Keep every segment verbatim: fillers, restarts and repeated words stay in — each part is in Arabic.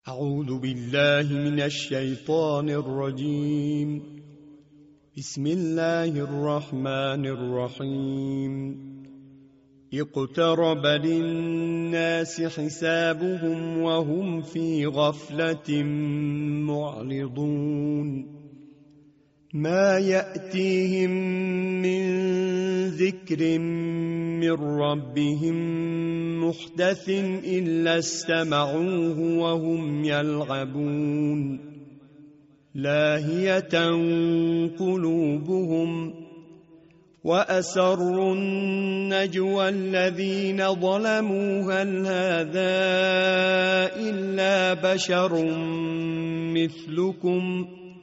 أعوذ بالله من الشيطان الرجيم. بسم الله الرحمن الرحيم. اقترب للناس حسابهم وهم في غفلة معرضون. ما يأتيهم من ذكر من ربهم محدث إلا استمعوه وهم يلعبون. لاهية قلوبهم وأسروا النجوى الذين ظلموا هل هذا إلا بشر مثلكم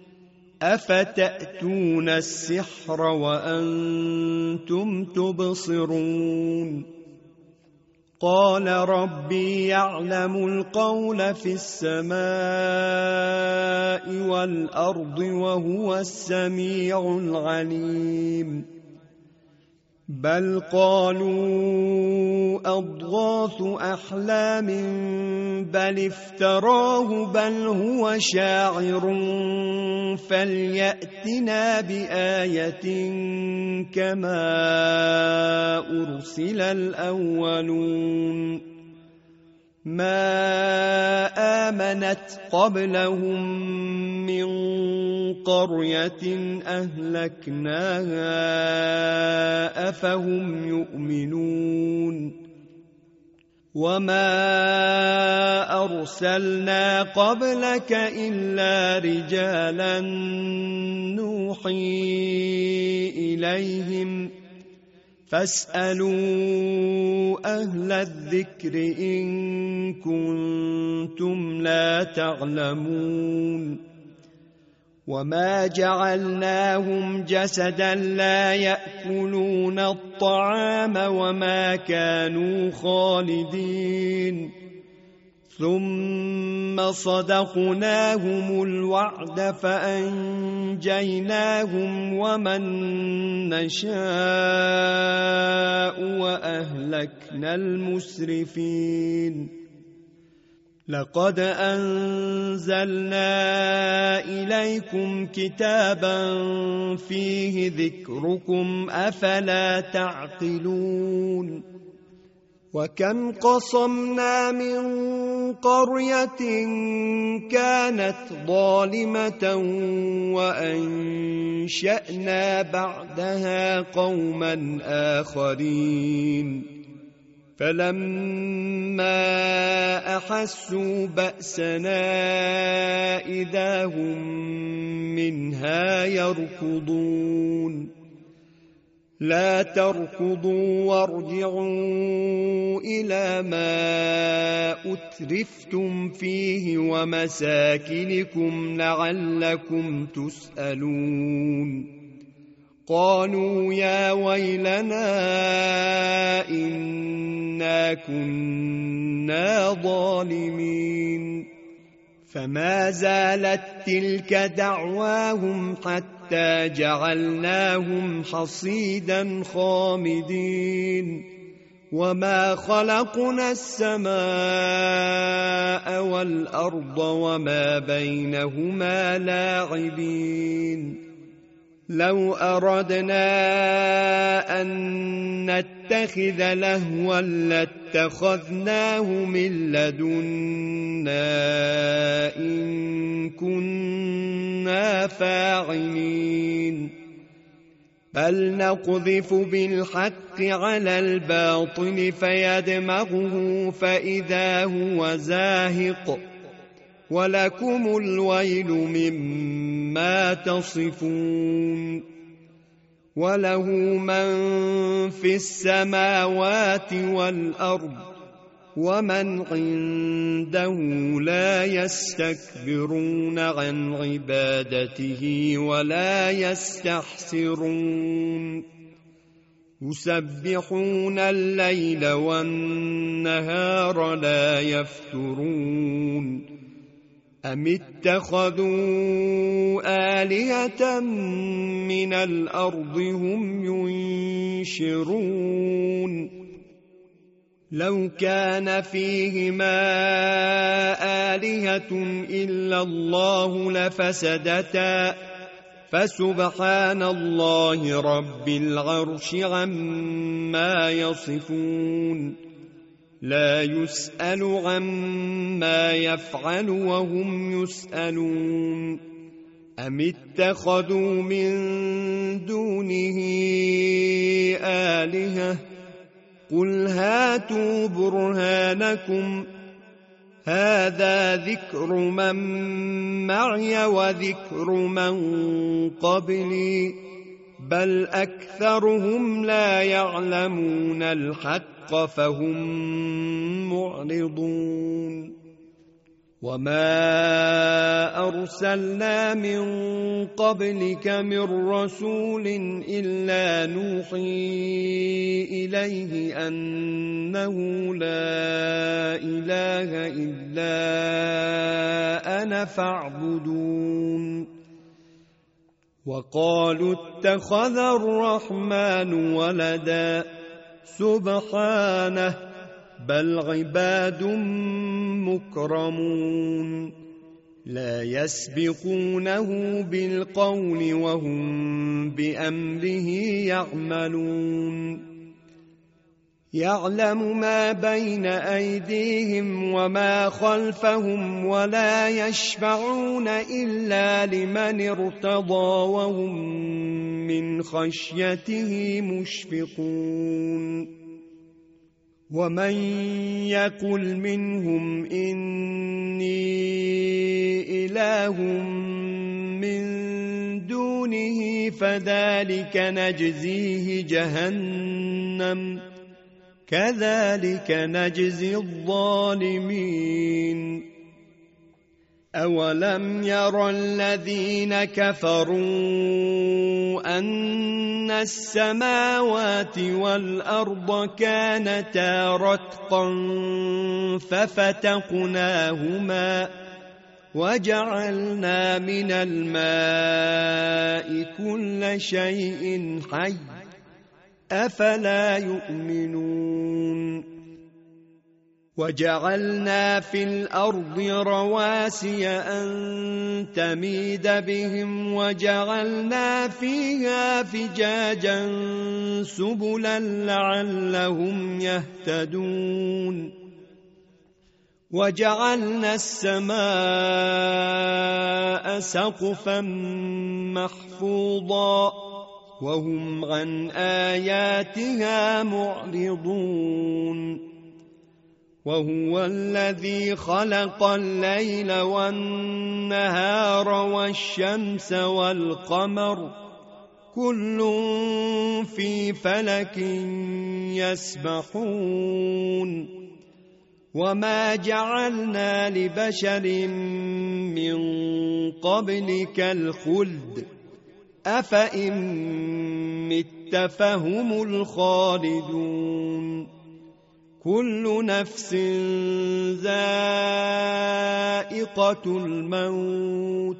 أفتأتون السحر وأنتم تبصرون. قال ربي يعلم القول في السماء والأرض وهو السميع العليم. بل قالوا أضغاث أحلام بل افتراه بل هو شاعر فليأتنا بآية كما أرسل الأولون. ما آمنت قبلهم من قرية أهلكناها أفهم يؤمنون. وما أرسلنا قبلك إلا رجالا نوحي إليهم فاسألوا أهل الذكر إن كنتم لا تعلمون. وما جعلناهم جسدا لا يأكلون الطعام وما كانوا خالدين. ثم صدقناهم الوعد فأنجيناهم ومن نشاء وأهلكنا المسرفين. لقد أنزلنا إليكم كتابا فيه ذكركم أفلا تعقلون. وكم قصمنا من قرية كانت ظالمة وأنشأنا بعدها قوما آخرين. فلما أحسوا بأسنا إذا هم منها يركضون. لا تركضوا وارجعوا إلى ما أترفتم فيه ومساكنكم لعلكم تسألون. قالوا يا ويلنا إنا كنا ظالمين. فما زالت تلك دعواهم حتى جعلناهم حصيدا خامدين. وما خلقنا السماء والأرض وما بينهما لاعبين. لو أردنا أن نتخذ لهوا لاتخذناه من لدنا إن كنا فاعلين. بل نقذف بالحق على الباطل فيدمغه فإذا هو زاهق ولكم الويل مما تصفون. وله من في السماوات والأرض ومن عنده لا يستكبرون عن عبادته ولا يستحسرون. يسبحون الليل والنهار لا يفترون. أم اتخذوا آلهة من الأرض هم ينشرون. لو كان فيهما آلهة إلا الله لفسدتا فسبحان الله رب العرش عما يصفون لا يسأل عما يفعل وهم يسألون أم اتخذوا من دونه آلهة قل هاتوا برهانكم هذا ذكر من معي وذكر من قبلي بل أكثرهم لا يعلمون الحق فهم معرضون وما أرسلنا من قبلك من رسول إلا نوحي إليه أنه لا إله إلا أنا فاعبدون وقالوا اتخذ الرحمن ولدا سبحانه بل عباد مكرمون لا يسبقونه بالقول وهم بأمره يعملون يعلم ما بين أيديهم وما خلفهم ولا يشفعون إلا لمن ارتضى وهم من خشيته مشفقون ومن يقل منهم إني إله من دونه فذلك نجزيه جهنم كذلك نجزي الظالمين أولم ير الذين كفروا أن السماوات والأرض كانتا رتقا ففتقناهما وجعلنا من الماء كل شيء حي أفلا يؤمنون وجعلنا في الأرض رواسي أن تميد بهم وجعلنا فيها فجاجا سبلا لعلهم يهتدون وجعلنا السماء سقفا محفوظا وهم عن آياتها معرضون وهو الذي خلق الليل والنهار والشمس والقمر كل في فلك يسبحون وما جعلنا لبشر من قبلك الخلد أفإن مت فهم الخالدون كل نفس ذائقة الموت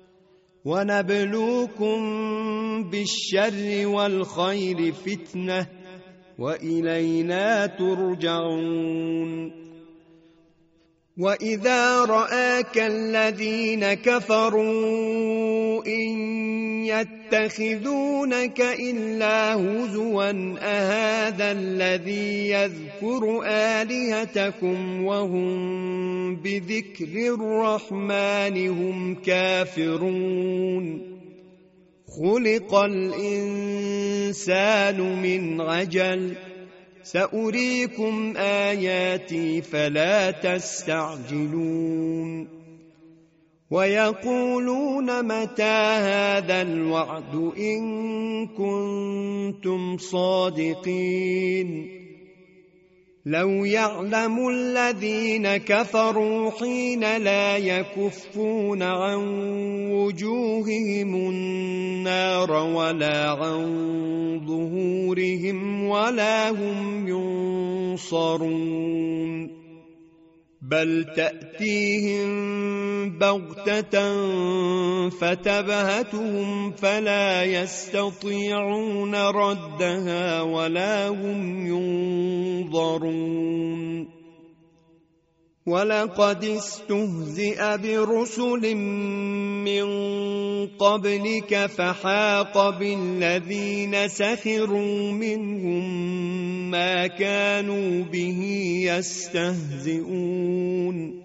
ونبلوكم بالشر والخير فتنة وإلينا ترجعون وإذا رآك الذين كفروا إن يتخذونك إلا هزوا أهذا الذي يذكر آلهتكم وهم بذكر الرحمن هم كافرون خلق الإنسان من عجل سأريكم آياتي فلا تستعجلون ويقولون متى هذا الوعد إن كنتم صادقين لو يعلم الذين كفروا حين لا يكفون عن وجوههم النار ولا عن ظهورهم ولا هم ينصرون بل تأتيهم بغتة فتبهتهم فلا يستطيعون ردها ولا هم ينظرون ولقد استهزئ برسل من قبلك فحاق بالذين سخروا منهم ما كانوا به يستهزئون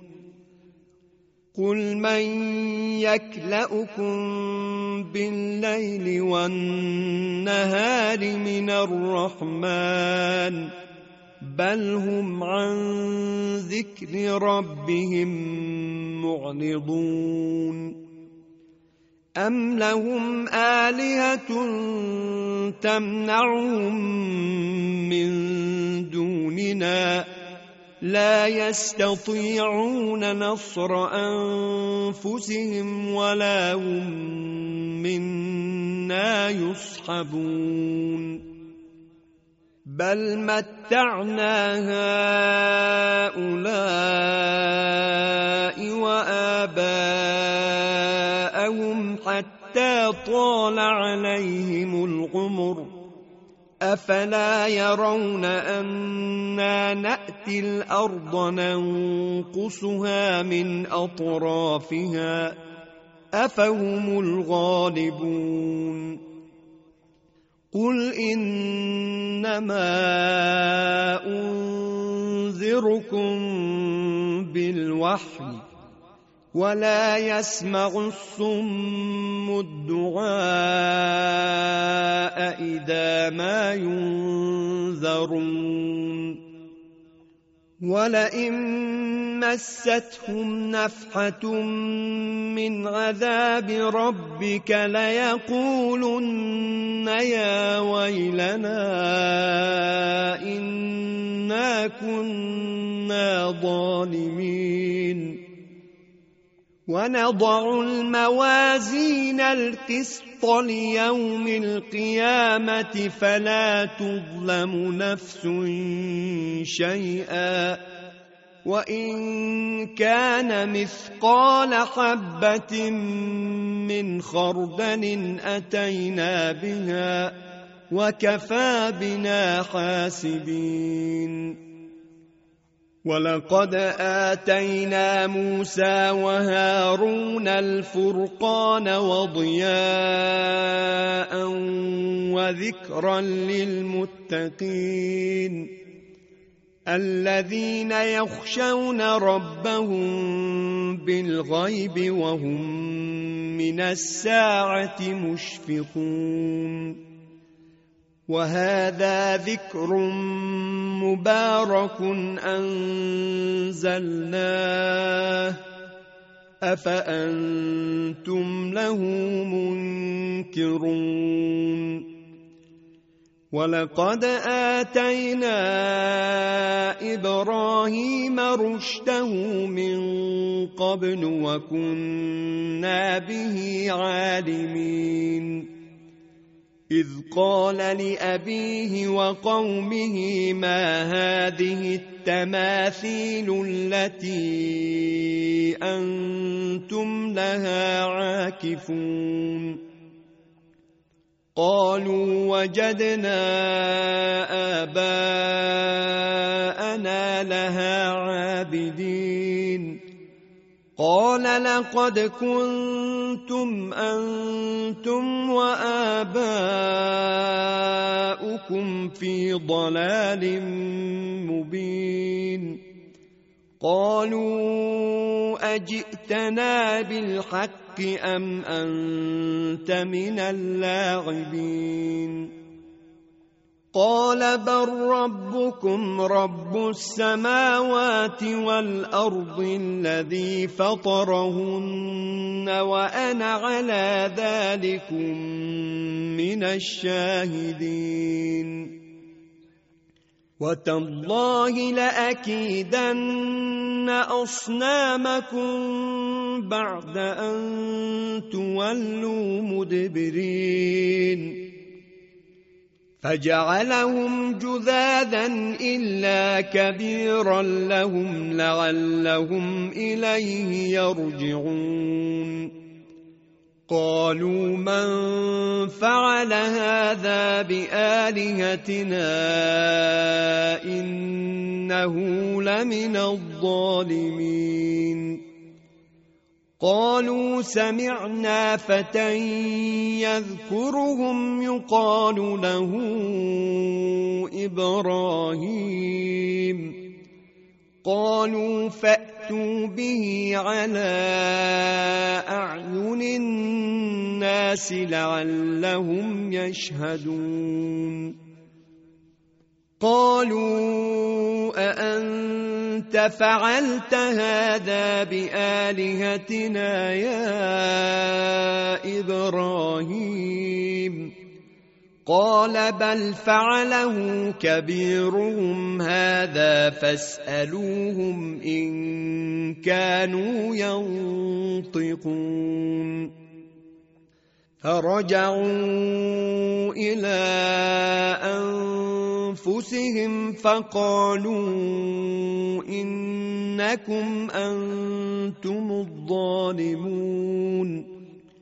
قل من يكلؤكم بالليل والنهار من الرحمن بل هم عن ذكر ربهم معرضون أم لهم آلهة تمنعهم من دوننا لا يستطيعون نصر أنفسهم ولا هم منا يصحبون بل متعنا هؤلاء وآباءهم حتى طال عليهم العمر أفلا يرون أنا نأتي الأرض ننقصها من أطرافها أفهم الغالبون قل إنما أنذركم بالوحي ولا يسمع الصم الدعاء إذا ما ينذرون ولئن مستهم نفحة من عذاب ربك ليقولن يا ويلنا إنا كنا ظالمين ونضع الموازين القسط ليوم القيامة فلا تظلم نفس شيئا وإن كان مثقال حبة من خردل أتينا بها وكفى بنا حاسبين ولقد آتينا موسى وهارون الفرقان وضياء وذكرا للمتقين الذين يخشون ربهم بالغيب وهم من الساعة مشفقون وهذا ذكر مبارك أنزلناه أفأنتم له منكرون ولقد آتينا إبراهيم رشده من قبل وكنا به عالمين إذ قال لأبيه وقومه ما هذه التماثيل التي أنتم لها عاكفون قالوا وجدنا آباءنا لها عابدين قال لقد كنتم أنتم وآباؤكم في ضلال مبين قالوا أجئتنا بالحق أم أنت من اللاعبين قال بل ربكم رب السماوات والأرض الذي فطرهن وأنا على ذلكم من الشاهدين وتالله لأكيدن أصنامكم بعد أن تولوا مدبرين فجعلهم جذاذا إلا كبيرا لهم لعلهم إليه يرجعون قالوا من فعل هذا بآلهتنا إنه لمن الظالمين قالوا سمعنا فتى يذكرهم يقال له إبراهيم قالوا فأتوا به على أعين الناس لعلهم يشهدون قالوا أأنت فعلت هذا بآلهتنا يا إبراهيم قال بل فعله كبيرهم هذا فاسألوهم إن كانوا ينطقون فرجعوا إلى أنفسهم فقالوا إنكم أنتم الظالمون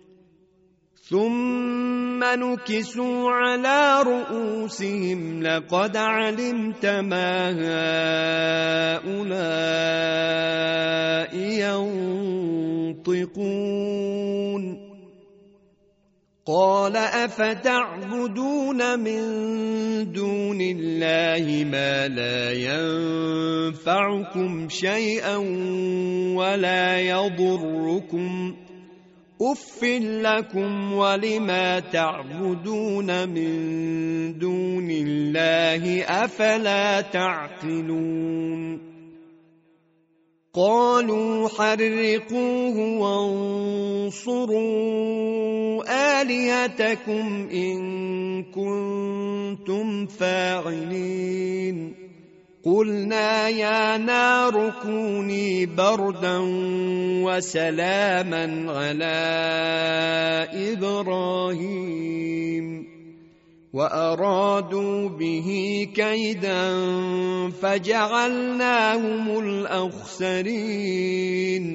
ثم نكسوا على رؤوسهم لقد علمت ما هؤلاء ينطقون قال أفتعبدون من دون الله ما لا ينفعكم شيئا ولا يضركم أف لكم ولما تعبدون من دون الله أفلا تعقلون قالوا حرقوه وانصروا آلهتكم إن كنتم فاعلين قلنا يا نار كوني بردا وسلاما على إبراهيم وأرادوا به كيدا فجعلناهم الأخسرين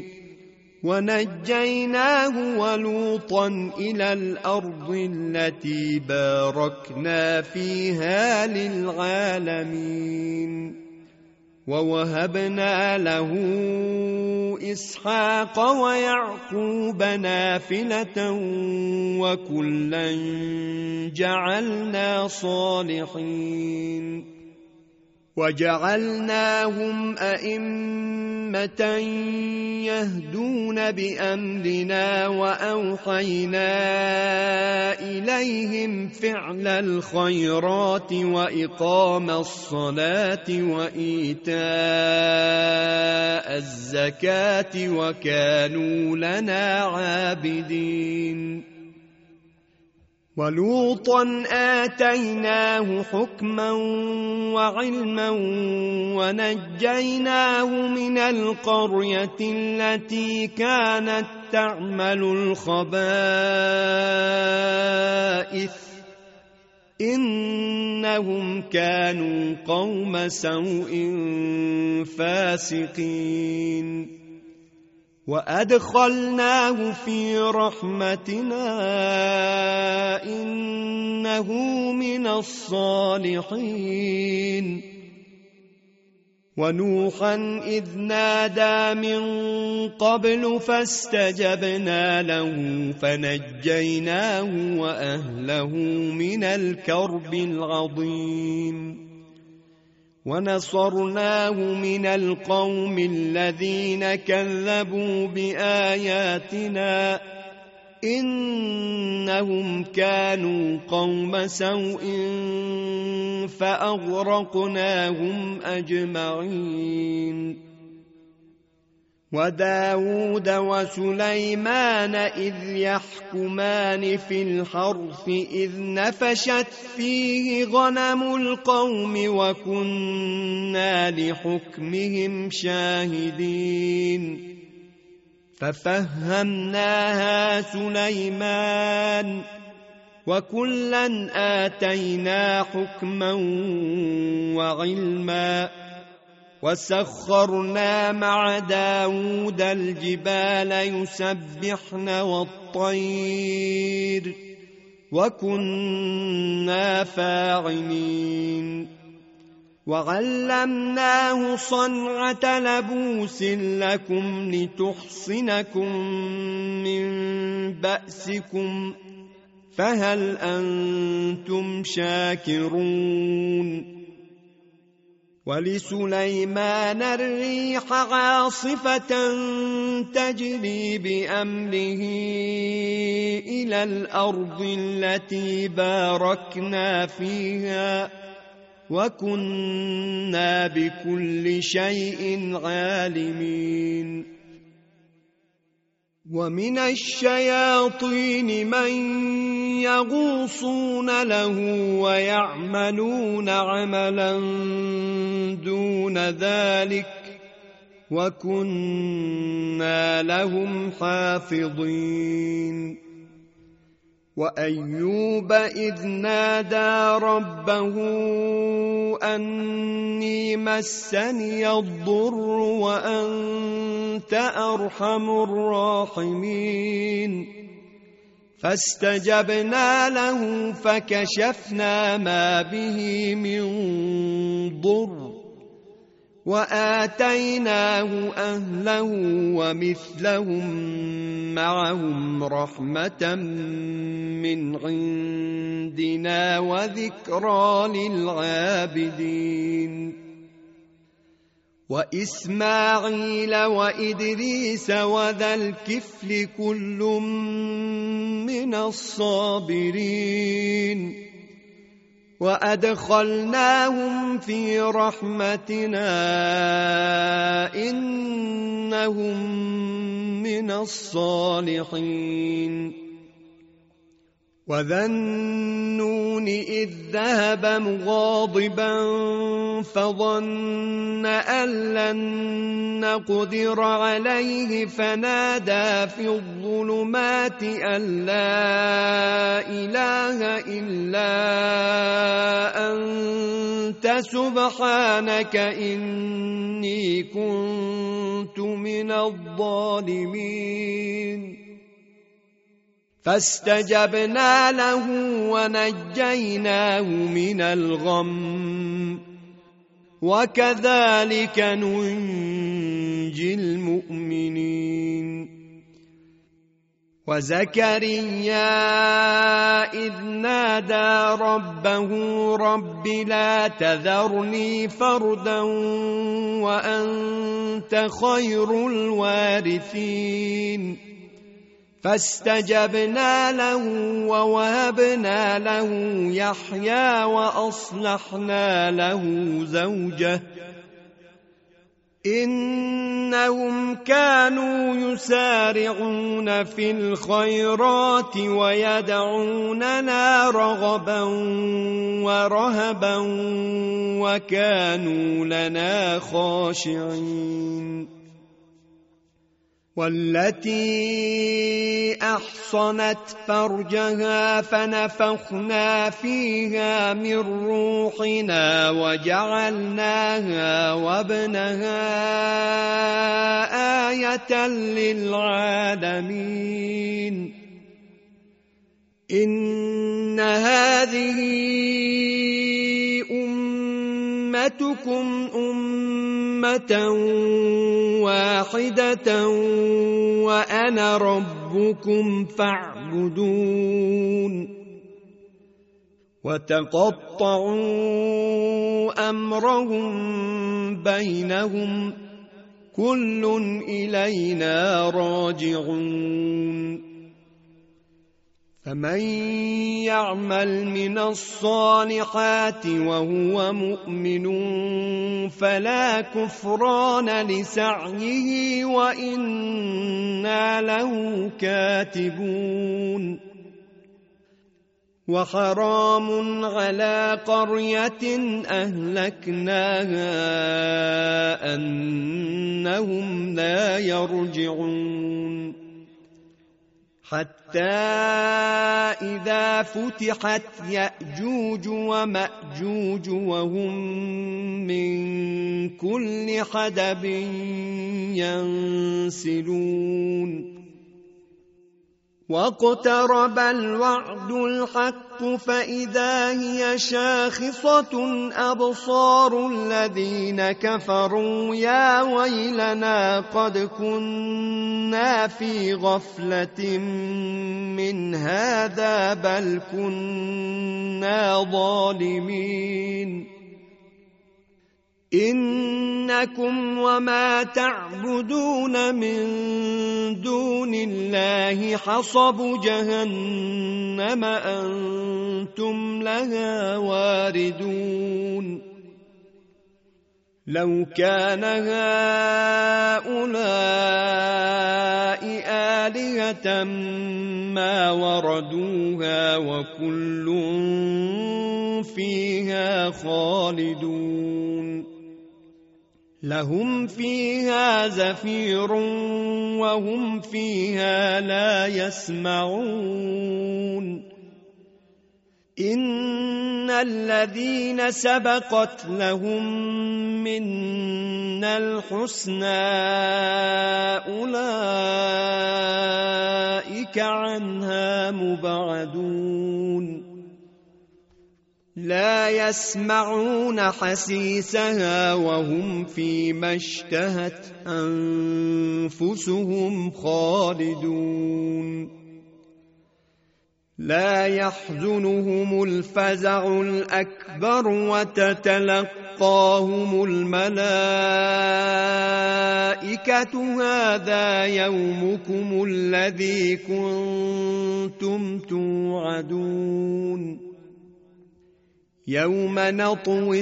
ونجيناه ولوطا إلى الأرض التي باركنا فيها للعالمين ووهبنا له إسحاق ويعقوب نافلة وكلا جعلنا صالحين وجعلناهم أئمة يهدون بأمرنا وأوحينا إليهم فعل الخيرات وإقام الصلاة وإيتاء الزكاة وكانوا لنا عابدين ولوطا آتيناه حكما وعلما ونجيناه من القرية التي كانت تعمل الخبائث إنهم كانوا قوم سوء فاسقين وأدخلناه في رحمتنا إنه من الصالحين ونوحا إذ نادى من قبل فاستجبنا له فنجيناه وأهله من الكرب العظيم ونصرناه من القوم الذين كذبوا بآياتنا إنهم كانوا قوم سوء فأغرقناهم أجمعين وداود وسليمان إذ يحكمان في الحرث إذ نفشت فيه غنم القوم وكنا لحكمهم شاهدين ففهمناها سليمان وكلا آتينا حكما وعلما وسخرنا مع داود الجبال يسبحن والطير وكنا فاعلين وعلمناه صنعة لبوس لكم لتحصنكم من بأسكم فهل أنتم شاكرون ولسليمان الريح عاصفة تجري بأمره إلى الأرض التي باركنا فيها وكنا بكل شيء عالمين ومن الشياطين من يغوصون له ويعملون عملا دون ذلك وكنا لهم حافظين وأيوب إذ نادى ربه أني مسني الضر وأنت أرحم الراحمين فاستجبنا له فكشفنا ما به من ضر وآتيناه أهله ومثلهم معهم رحمة من عندنا وذكرى للعابدين وإسماعيل وإدريس وذا الكفل كل من الصابرين وأدخلناهم في رحمتنا إنهم من الصالحين وذا النون إذ ذهب مغاضبا فظن أن لن نقدر عليه فنادى في الظلمات أن لا إله إلا أنت سبحانك إني كنت من الظالمين فاستجبنا له ونجيناه من الغم وكذلك ننجي المؤمنين وزكريا إذ نادى ربه رب لا تذرني فردا وأنت خير الوارثين فاستجبنا له ووهبنا له يحيى وأصلحنا له زوجه إنهم كانوا يسارعون في الخيرات ويدعوننا رغبا ورهبا وكانوا لنا خاشعين والتي أحصنت فرجها فنفخنا فيها من روحنا وجعلناها وابنها آية للعالمين إن هذه أمتكم أمة واحدة وأنا ربكم فاعبدون وتقطعوا أمرهم بينهم كل إلينا راجعون فمن يعمل من الصالحات وهو مؤمن فلا كفران لسعيه وإنا له كاتبون وحرام على قرية أهلكناها أنهم لا يرجعون حتى إذا فتحت يأجوج ومأجوج وهم من كل حدب ينسلون واقترب الوعد الحق فإذا هي شاخصة أبصار الذين كفروا يا ويلنا قد كنا في غفلة من هذا بل كنا ظالمين إنكم وما تعبدون من دون الله حصب جهنم أنتم لها واردون لو كان هؤلاء آلهة ما وردوها وكل فيها خالدون لهم فيها زفير وهم فيها لا يسمعون إن الذين سبقت لهم منا الحسنى أولئك عنها مبعدون لا يسمعون حسيسها وهم فيما اشتهت أنفسهم خالدون لا يحزنهم الفزع الأكبر وتتلقاهم الملائكة هذا يومكم الذي كنتم توعدون يوم نطوي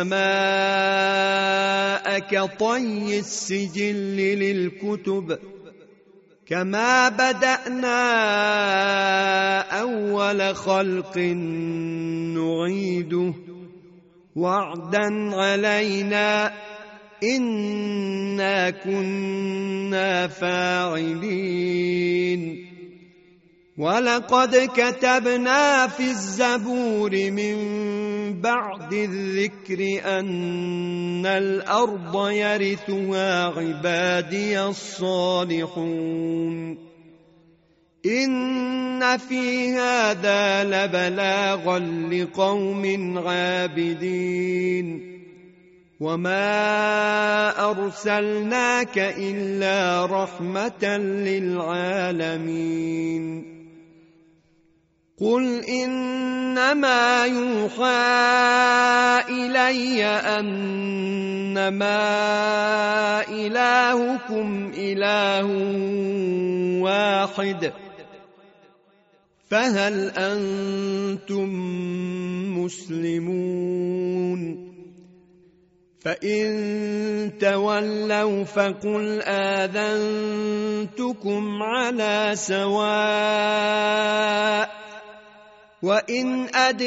السماء كطي السجل للكتب كما بدأنا أول خلق نعيده وعدا علينا إنا كنا فاعلين ولقد كتبنا في الزبور من بعد الذكر أن الأرض يرثها عبادي الصالحون إن في هذا لبلاغا لقوم عابدين وما أرسلناك إلا رحمة للعالمين قل إنما يوحى إلي أنما إلهكم إله واحد فهل أنتم مسلمون فإن تولوا فقل آذنتكم على سواء وإن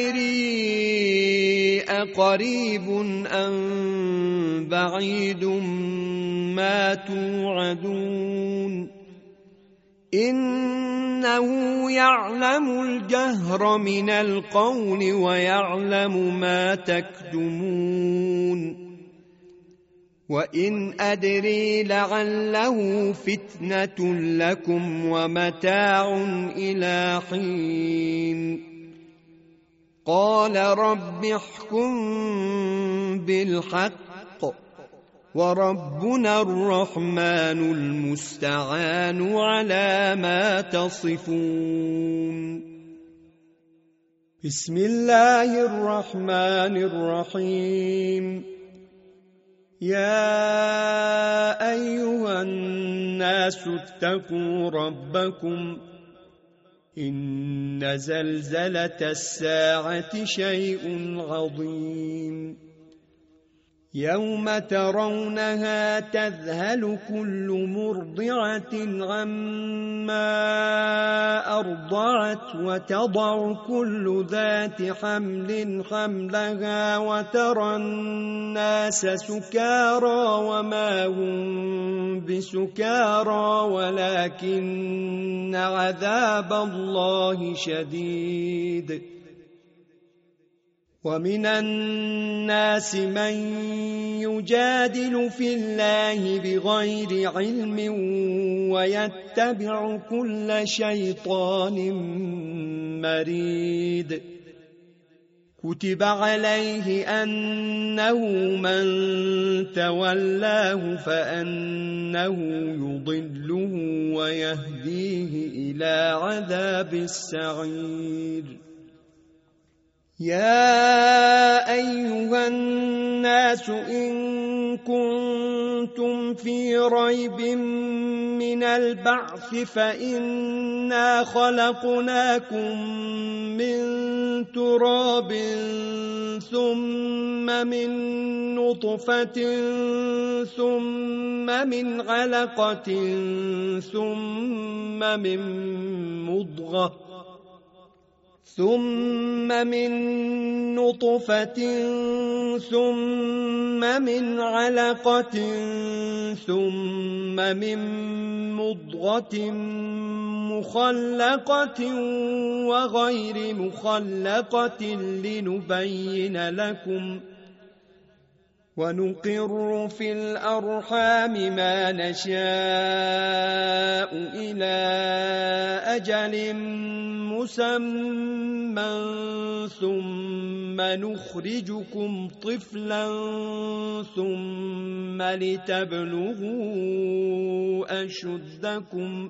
أدري أقريب أم بعيد ما توعدون إنه يعلم الجهر من القول ويعلم ما تكتمون وإن أدري لعله فتنة لكم ومتاع إلى حين قال رب احكم بالحق وربنا الرحمن المستعان على ما تصفون بسم الله الرحمن الرحيم يا أيها الناس اتقوا ربكم إن زلزلة الساعة شيء عظيم يوم ترونها تذهل كل مرضعة عما أرضعت وتضع كل ذات حمل حملها وترى الناس سكارى وما هم بسكارى ولكن عذاب الله شديد. ومن الناس من يجادل في الله بغير علم ويتبع كل شيطان مريد. كتب عليه أنه من تولاه فأنه يضله ويهديه إلى عذاب السعير. يا أيها الناس إن كنتم في ريب من البعث فإنا خلقناكم من تراب ثم من نطفة ثم من علقة ثم من مضغة ثم من نطفة ثم من علقة ثم من مضغة مخلقة وغير مخلقة لنبين لكم ونقر في الأرحام ما نشاء إلى أجل مسمى ثم نخرجكم طفلا ثم لتبلغوا أشدكم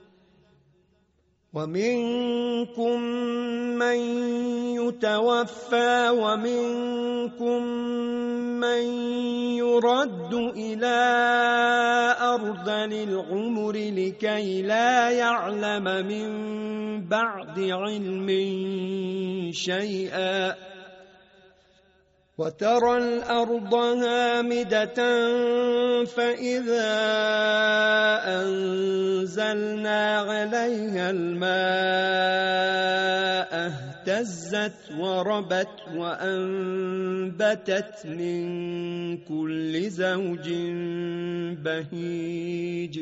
ومنكم من يتوفى ومنكم من يرد إلى أرذل العمر لكي لا يعلم من بعد علم شيئا. وترى الأرض هامدة فإذا أنزلنا عليها الماء اهتزت وربت وأنبتت من كل زوج بهيج.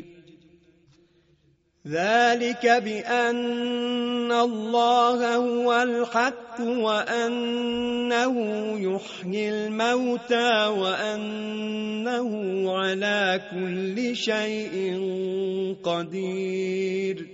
ذلك بأن الله هو الحق وأنه يحيي الموتى وأنه على كل شيء قدير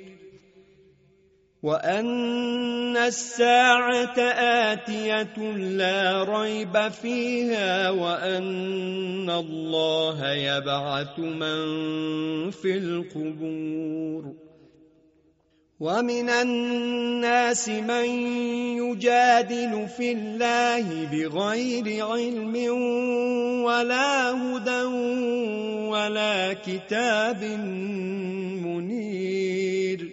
وأن الساعة آتية لا ريب فيها وأن الله يبعث من في القبور. ومن الناس من يجادل في الله بغير علم ولا هدى ولا كتاب منير.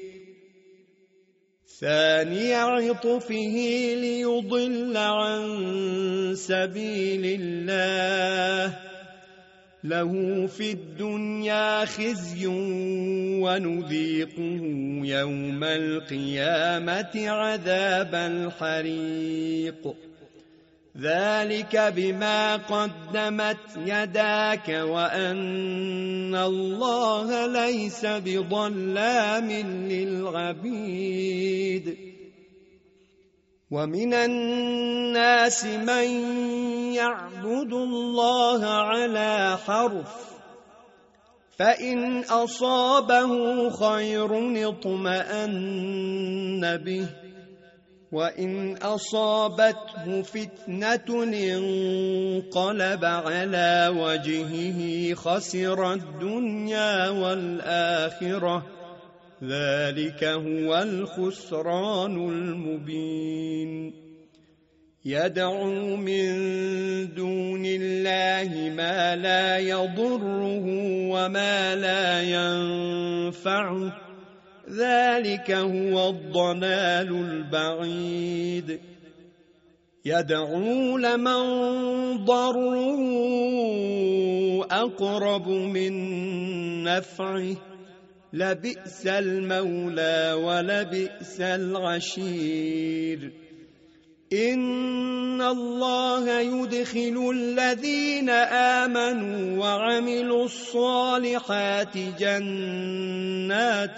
ثاني عطفه ليضل عن سبيل الله له في الدنيا خزي ونذيقه يوم القيامة عذاب الحريق. ذلك بما قدمت يداك وأن الله ليس بظلام للعبيد. ومن الناس من يعبد الله على حرف فإن أصابه خير اطمأن به وإن أصابته فتنة انقلب على وجهه خسر الدنيا والآخرة ذلك هو الخسران المبين. يدعو من دون الله ما لا يضره وما لا ينفعه ذلك هو الضلال البعيد. يدعو لمن ضره أقرب من نفعه لبئس المولى ولبئس العشير إن الله يدخل الذين آمنوا وعملوا الصالحات جنات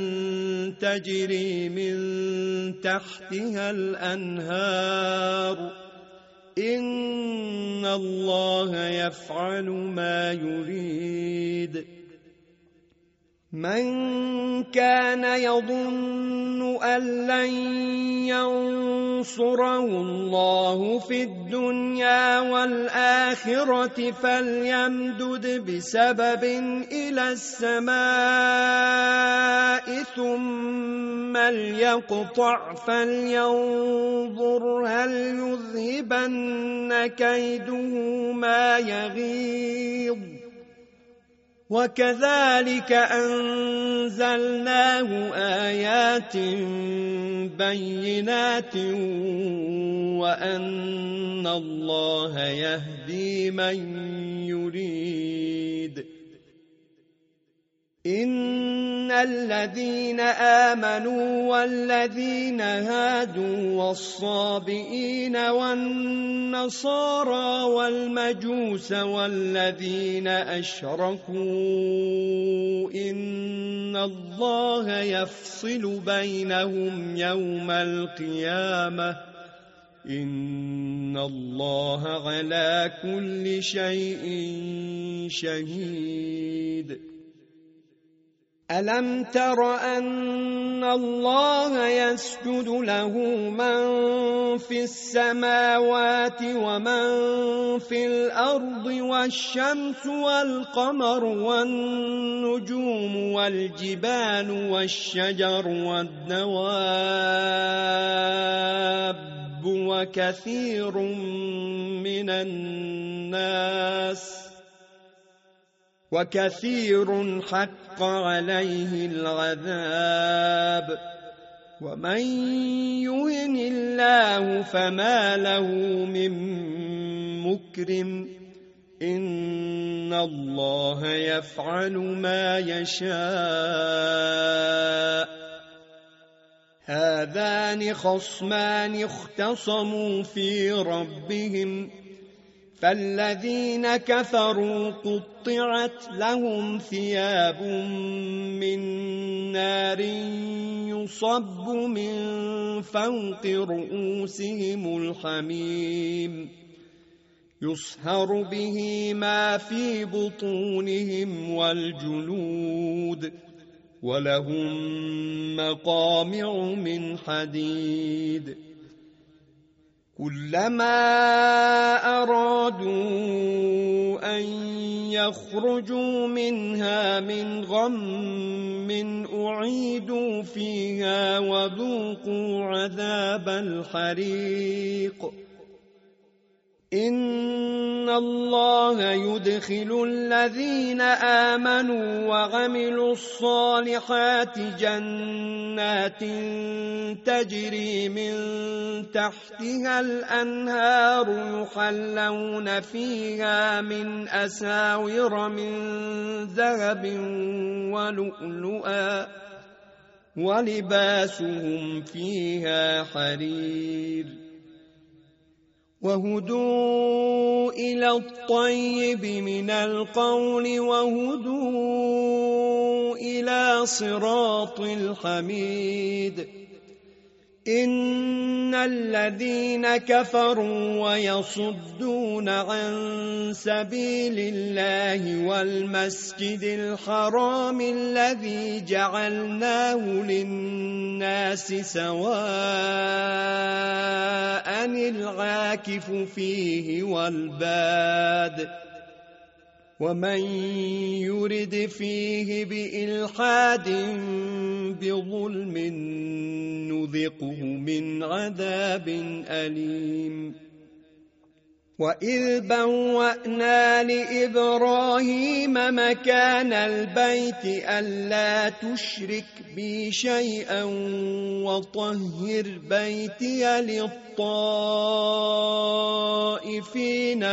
تجري من تحتها الأنهار إن الله يفعل ما يريد من كان يظن أن لن ينصره الله في الدنيا والآخرة فليمدد بسبب إلى السماء ثم ليقطع فلينظر هل يذهبن كيده ما يغيظ وكذلك أنزلناه آيات بينات وأن الله يهدي من يريد إن الذين آمنوا والذين هادوا والصابئين والنصارى والمجوس والذين أشركوا إن الله يفصل بينهم يوم القيامة إن الله على كل شيء شهيد ألم تر أن الله يسجد له من في السماوات ومن في الأرض والشمس والقمر والنجوم والجبال والشجر والدواب وكثير من الناس وكثير حق عليه العذاب ومن يهن الله فما له من مكرم إن الله يفعل ما يشاء هذان خصمان اختصموا في ربهم فالذين كفروا قطعت لهم ثياب من نار يصب من فوق رؤوسهم الحميم يصهر به ما في بطونهم والجلود ولهم مقامع من حديد كلما أرادوا أن يخرجوا منها من غم أعيدوا فيها وذوقوا عذاب الحريق إن الله يدخل الذين آمنوا وعملوا الصالحات جنات تجري من تحتها الأنهار يحلون فيها من أساور من ذهب ولؤلؤا ولباسهم فيها حرير وهدوا إلى الطيب من القول وهدوا إلى صراط الحميد إن الذين كفروا ويصدون عن سبيل الله والمسجد الحرام الذي جعلناه للناس سواء العاكف فيه والباد ومن يرد فيه بإلحاد بظلم نذقه من عذاب أليم وإذ بوأنا لإبراهيم مكان البيت ألا تشرك بي شيئا وطهر بيتي للطائفين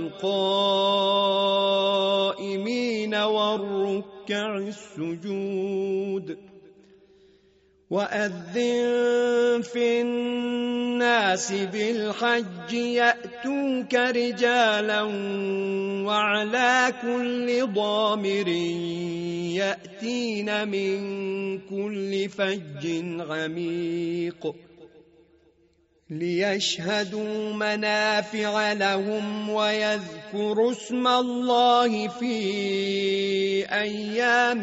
والقائمين والركع السجود وأذن في الناس بالحج يأتوك رجالا وعلى كل ضامر يأتين من كل فج عميق ليشهدوا منافع لهم ويذكروا اسم الله في أيام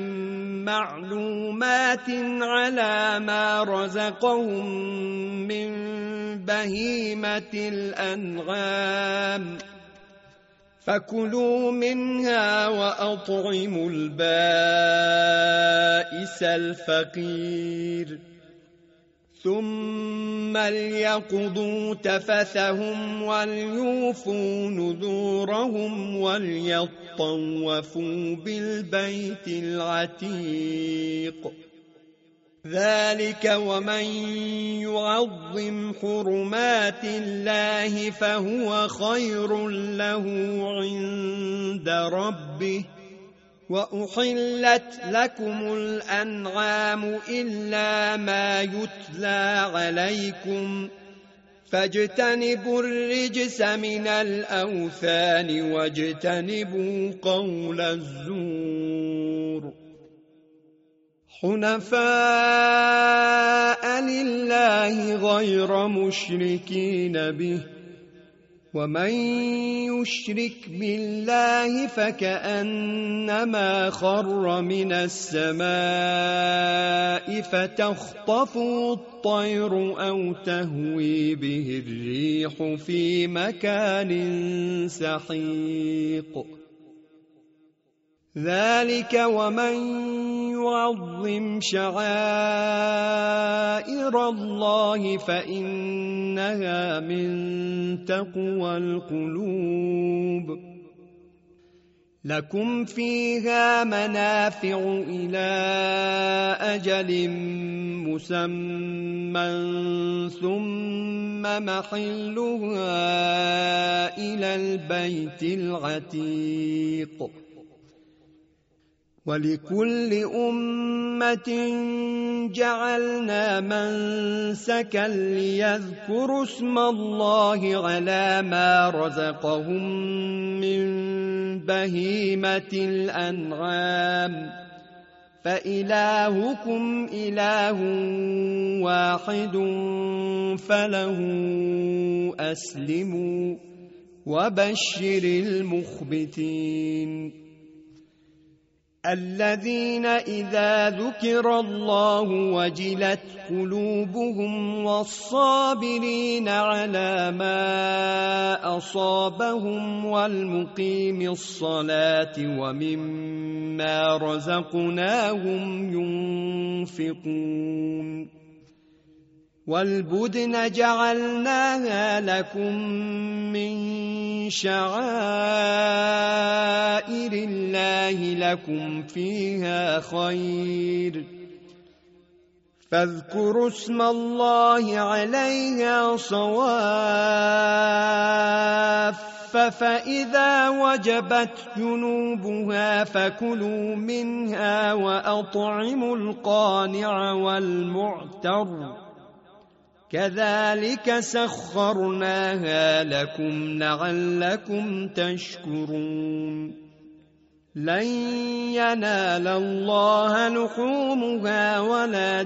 معلومات على ما رزقهم من بهيمة الأنعام فكلوا منها وأطعموا البائس الفقير ثم ليقضوا تفثهم وليوفوا نذورهم وليطوفوا بالبيت العتيق ذلك ومن يعظم حرمات الله فهو خير له عند ربه وأحلت لكم الأنعام إلا ما يتلى عليكم فاجتنبوا الرجس من الأوثان واجتنبوا قول الزور حنفاء لله غير مشركين به ومن يشرك بالله فكأنما خر من السماء فتخطفه الطير أو تهوي به الريح في مكان سحيق ذلك ومن يعظم شعائر الله فإنها من تقوى القلوب لكم فيها منافع إلى أجل مسمى ثم محلها إلى البيت العتيق ولكل أمة جعلنا منسكا ليذكروا اسم الله على ما رزقهم من بهيمة الأنعام فإلهكم إله واحد فله أسلموا وبشر المخبتين الذين إذا ذكر الله وجلت قلوبهم والصابرين على ما أصابهم والمقيم الصلاة ومما رزقناهم ينفقون والبدن جعلناها لكم من شعائر الله لكم فيها خير فاذكروا اسم الله عليها صواف فإذا وجبت جنوبها فكلوا منها وأطعموا القانع والمعتر كذلك سخرناها لكم لعلكم تشكرون لن ينال الله لحومها ولا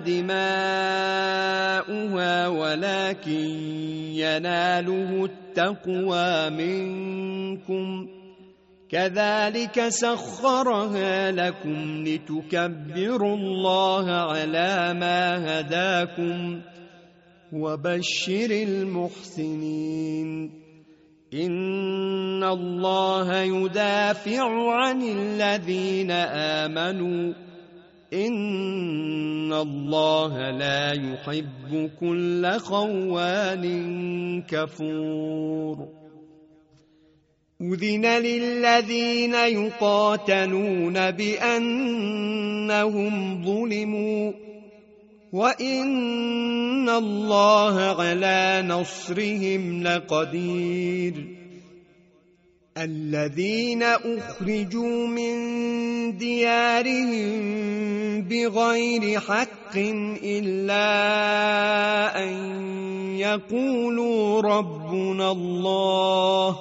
دماؤها ولكن يناله التقوى منكم كذلك سخرها لكم لتكبروا الله على ما هداكم وبشر المحسنين إن الله يدافع عن الذين آمنوا إن الله لا يحب كل خوان كفور أذن للذين يقاتلون بأنهم ظلموا وإن الله على نصرهم لقدير الذين أخرجوا من ديارهم بغير حق إلا أن يقولوا ربنا الله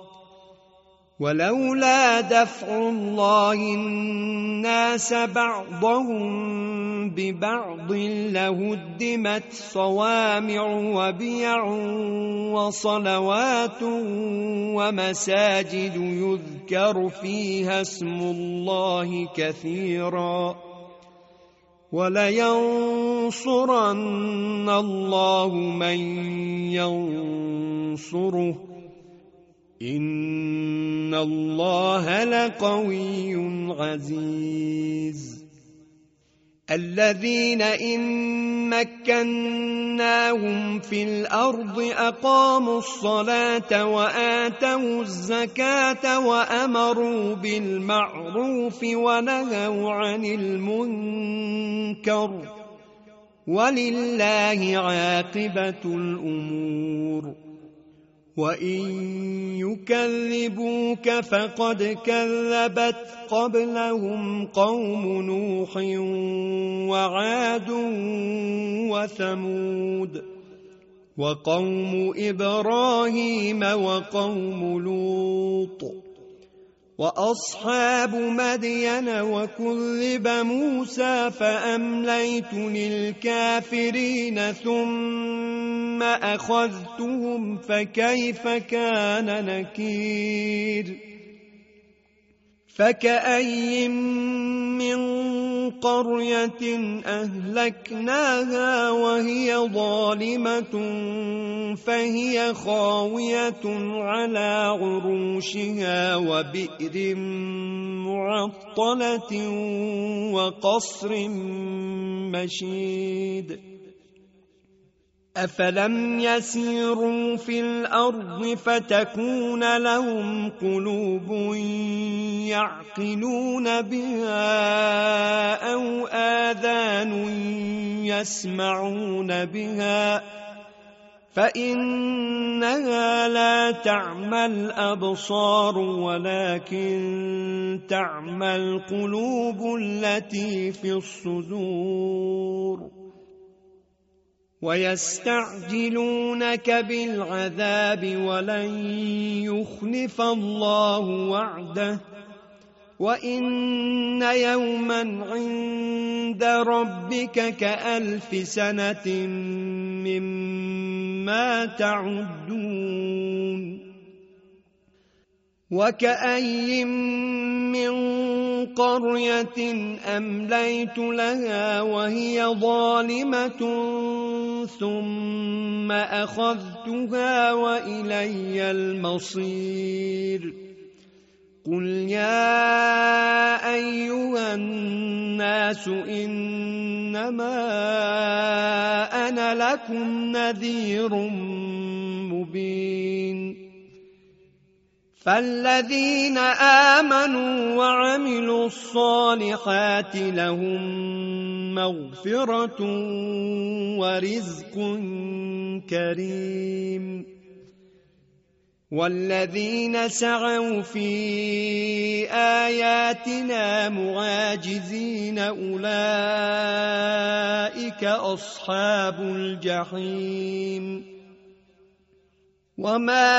ولولا دفع الله الناس بعضهم ببعض لهدمت صوامع وبيع وصلوات ومساجد يذكر فيها اسم الله كثيرا ولينصرن الله من ينصره إن الله لقوي عزيز الذين إن مكناهم في الأرض أقاموا الصلاة وآتوا الزكاة وأمروا بالمعروف ونهوا عن المنكر ولله عاقبة الأمور وإن يكذبوك فقد كذبت قبلهم قوم نوح وعاد وثمود وقوم إبراهيم وقوم لوط وأصحاب مدين وكذب موسى فأمليت للكافرين ثم أخذتهم فكيف كان نكير فكأي من قرية أهلكناها وهي ظالمة فهي خاوية على عروشها وبئر معطلة وقصر مشيد أفلم يسيروا في الأرض فتكون لهم قلوب يعقلون بها أو آذان يسمعون بها فإنها لا تعمى الأبصار ولكن تعمى القلوب التي في الصدور ويستعجلونك بالعذاب ولن يخلف الله وعده وإن يوما عند ربك كألف سنة مما تعدون وكأي من قرية أمليت لها وهي ظالمة ثم أخذتها وإلي المصير قل يا أيها الناس إنما أنا لكم نذير مبين فالذين آمنوا وعملوا الصالحات لهم مغفرة ورزق كريم والذين سعوا في آياتنا معاجزين أولئك أصحاب الجحيم وما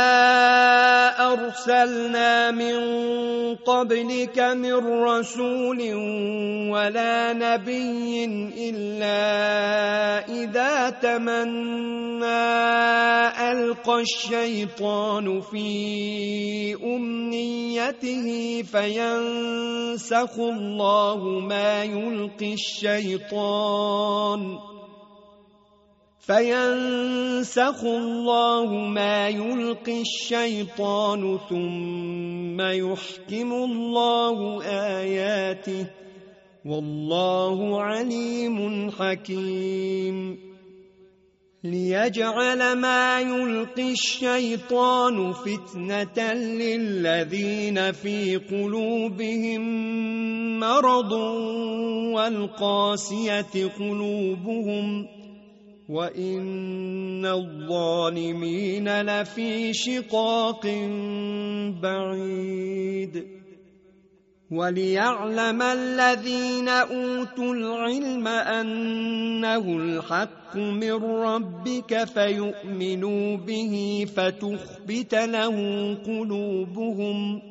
أرسلنا من قبلك من رسول ولا نبي إلا إذا تمنى ألقى الشيطان في أمنيته فينسخ الله ما يلقي الشيطان فينسخ الله ما يلقي الشيطان ثم يحكم الله آياته والله عليم حكيم ليجعل ما يلقي الشيطان فتنة للذين في قلوبهم مرض والقاسية قلوبهم وإن الظالمين لفي شقاق بعيد. وليعلم الذين أوتوا العلم أنه الحق من ربك فيؤمنوا به فتخبت له قلوبهم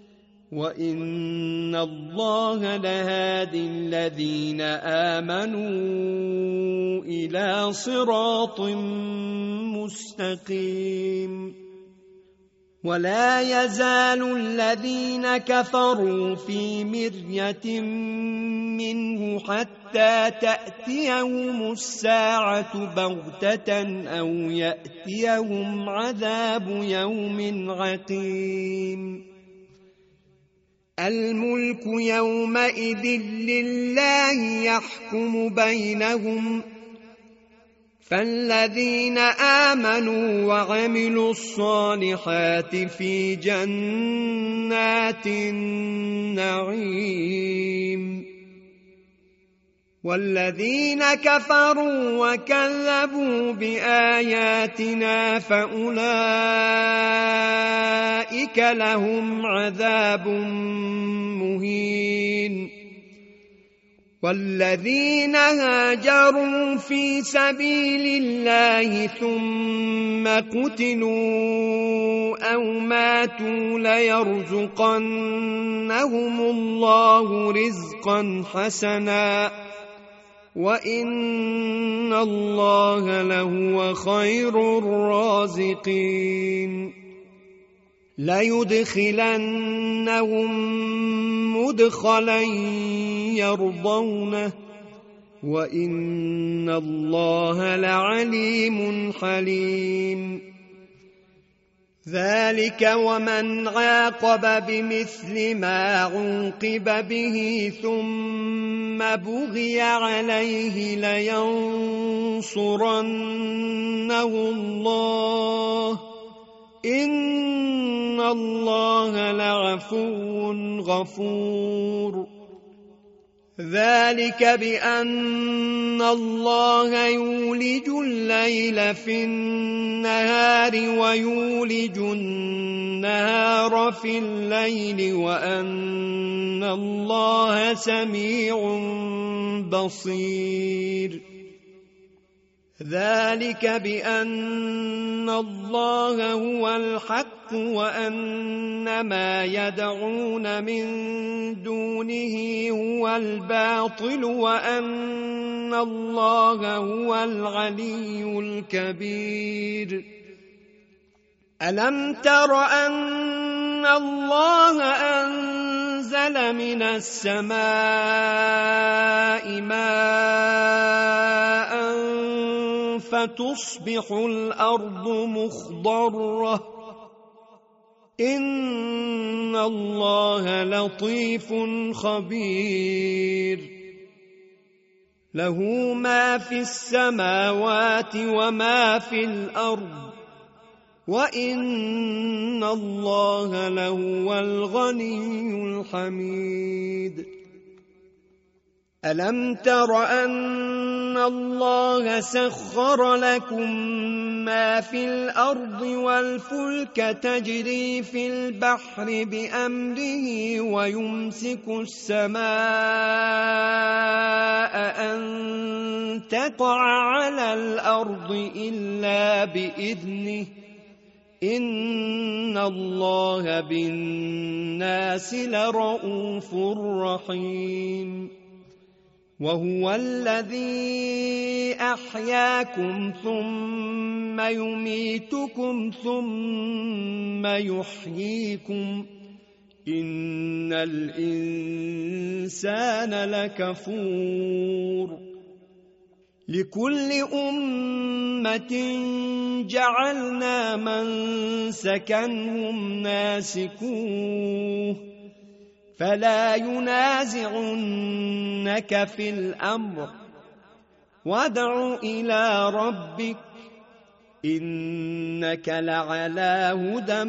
وإن الله لهادي الذين آمنوا إلى صراط مستقيم. ولا يزال الذين كفروا في مرية منه حتى تأتيهم الساعة بغتة أو يأتيهم عذاب يوم عقيم. الملك يومئذ لله يحكم بينهم فالذين آمنوا وعملوا الصالحات في جنات النعيم والذين كفروا وكذبوا بآياتنا فأولئك لهم عذاب مهين. والذين هاجروا في سبيل الله ثم قتلوا أو ماتوا ليرزقنهم الله رزقا حسنا وإن الله لهو خير الرازقين. ليدخلنهم مدخلا يرضونه وإن الله لعليم حليم. ذلك ومن عاقب بمثل ما عوقب به ثم بغي عليه لينصرنه الله إن الله لعفو غفور. ذلك بأن الله يولج الليل في النهار ويولج النهار في الليل وأن الله سميع بصير. ذلك بأن الله هو الحق وأن ما يدعون من دونه هو الباطل وأن الله هو العلي الكبير. ألم تر أن الله أنزل من السماء ماء فتصبح الأرض مخضرة إن الله لطيف خبير. له ما في السماوات وما في الأرض وإن الله لهو الغني الحميد. ألم تر أن الله سخر لكم ما في الأرض والفلك تجري في البحر بأمره ويمسك السماء أن تقع على الأرض إلا بإذنه إن الله بالناس لرءوف رحيم. وهو الذي أحياكم ثم يميتكم ثم يحييكم إن الإنسان لكفور. لكل أمة جعلنا منسكا هم ناسكوه فلا ينازعنك في الأمر وادع إلى ربك إنك لعلى هدى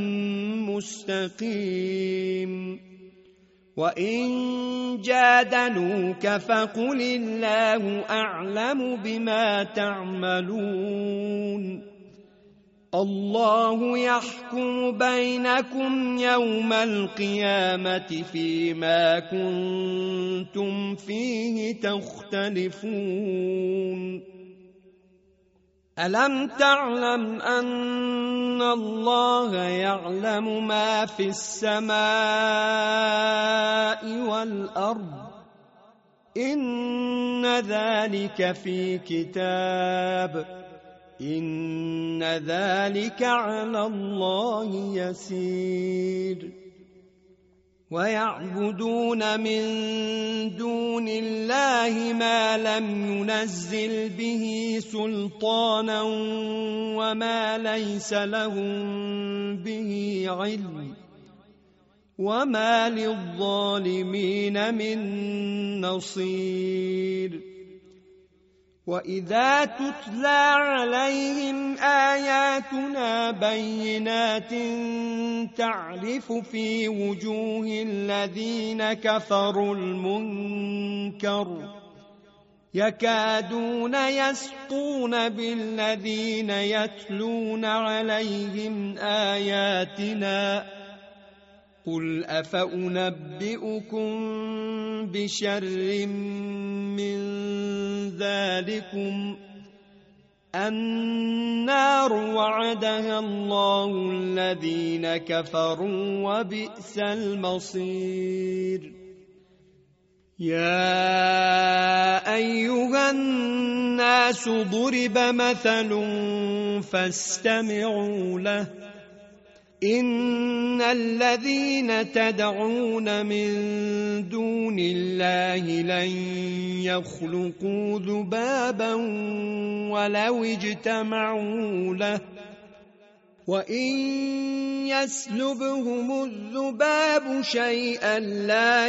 مستقيم وإن جادلوك فقل الله أعلم بما تعملون الله يحكم بينكم يوم القيامة فيما كنتم فيه تختلفون ألم تعلم أن الله يعلم ما في السماء والأرض إن ذلك في كتاب إن ذلك على الله يسير ويعبدون من دون الله ما لم ينزل به سلطانا وما ليس لهم به علم وما للظالمين من نصير وإذا تتلى عليهم آياتنا بينات تعرف في وجوه الذين كفروا المنكر يكادون يسقون بالذين يتلون عليهم آياتنا قل أفأنبئكم بشر من ذلكم النار وعدها الله الذين كفروا وبئس المصير يا أيها الناس ضرب مثل فاستمعوا له إن الذين تدعون من دون الله لن يخلقوا ذبابا ولو اجتمعوا له وإن يسلبهم الذباب شيئا لا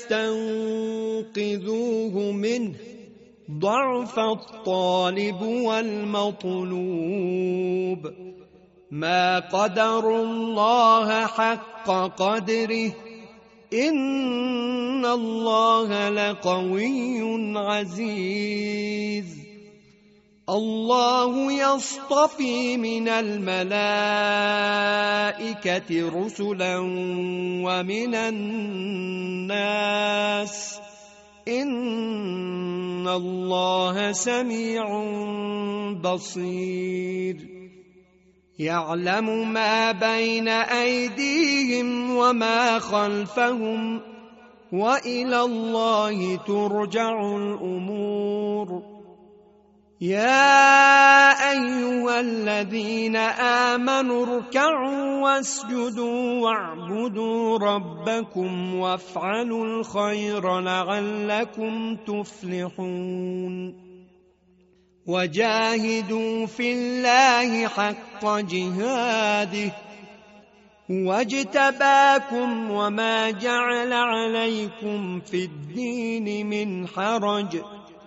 يستنقذوه منه ضعف الطالب والمطلوب ما قدروا الله حق قدره إن الله لقوي عزيز الله يصطفي من الملائكة رسلا ومن الناس إن الله سميع بصير يعلم ما بين أيديهم وما خلفهم وإلى الله ترجع الأمور يا أيها الذين آمنوا اركعوا واسجدوا واعبدوا ربكم وافعلوا الخير لعلكم تفلحون وجاهدوا في الله حق جهاده واجتباكم وما جعل عليكم في الدين من حرج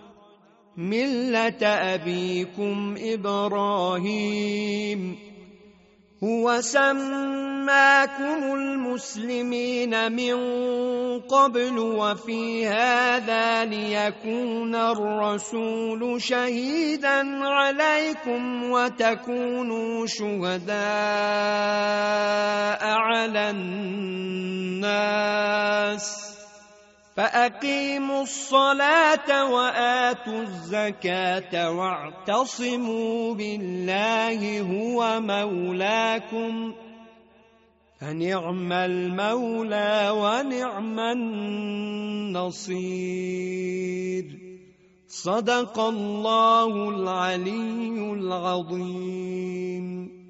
ملة أبيكم إبراهيم هو سماكم المسلمين من قبل وفي هذا ليكون الرسول شهيدا عليكم وتكونوا شهداء على الناس فأقيموا الصلاة وآتوا الزكاة واعتصموا بالله هو مولاكم فنعم المولى ونعم النصير صدق الله العلي العظيم.